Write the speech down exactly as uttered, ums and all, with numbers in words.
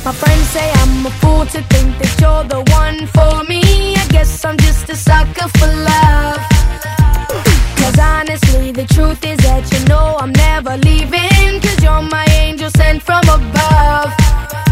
My friends say I'm a fool to think that you're the one for me. I guess I'm just a sucker for love. Cause honestly, the truth is that you know I'm never leaving. Cause you're my angel sent from above.